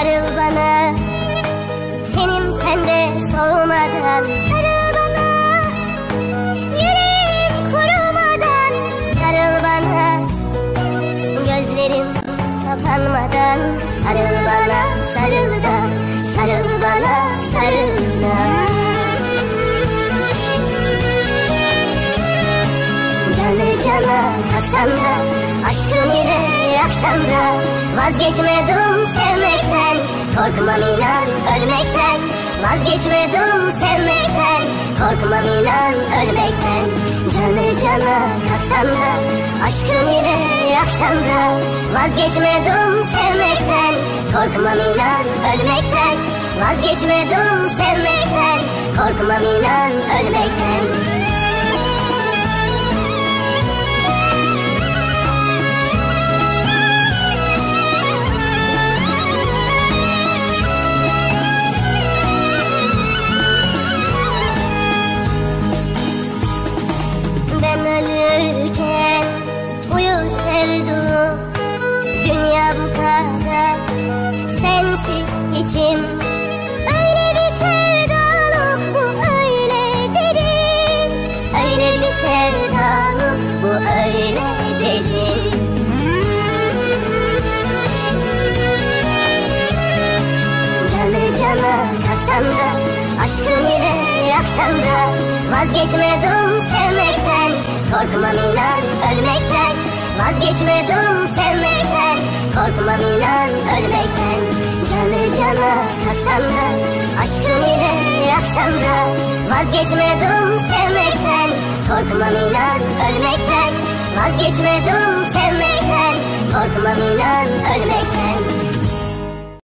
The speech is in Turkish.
sarıl bana, tenim sende soğumadan. Sarıl bana, yüreğim kurumadan. Sarıl bana, gözlerim kapanmadan. Sarıl bana, sarıl da, sarıl bana, sarıl da. Canı cana katsan da, aşkım ile yaksan da, vazgeçmedim sevmekten. Korkmam inan ölmekten, vazgeçmedim sevmekten. Korkmam inan ölmekten. Canı cana katsan da, aşkım ile yaksan da, vazgeçmedim sevmekten. Korkmam inan ölmekten, vazgeçmedim sevmekten. Korkmam inan ölmekten. Ben ölürken uyu sevduğum, dünya bu kadar sensiz içim. Öyle bir sevdalık bu, öyle derin. Öyle bir sevdalık bu, öyle derin. Canı cana katsan da, aşkım ile yaksan da, vazgeçmedim sevmekten. Korkmam inan ölmekten, vazgeçmedim sevmekten. Korkmam inan ölmekten. Canı cana katsan da, aşkım ile yaksan da, vazgeçmedim sevmekten. Korkmam inan ölmekten, vazgeçmedim sevmekten. Korkmam inan ölmekten.